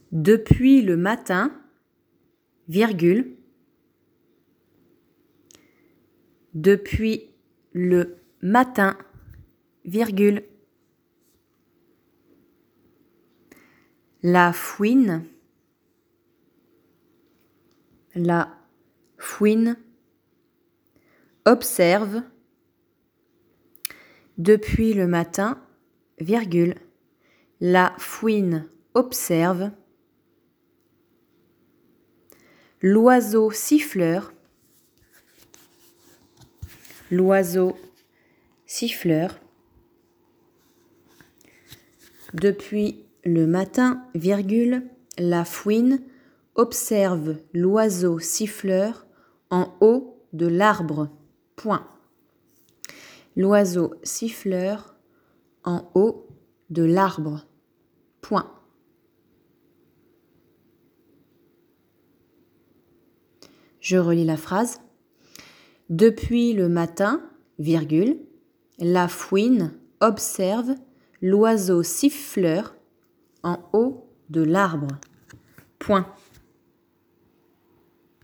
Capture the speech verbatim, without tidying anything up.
Depuis le matin, virgule, depuis le matin, virgule, la fouine, la fouine, observe, depuis le matin, virgule, la fouine observe, l'oiseau siffleur, l'oiseau siffleur, depuis le matin, virgule, la fouine observe l'oiseau siffleur en haut de l'arbre. Point. L'oiseau siffleur en haut de l'arbre. Point. Je relis la phrase. Depuis le matin, virgule, la fouine observe l'oiseau siffleur en haut de l'arbre. Point.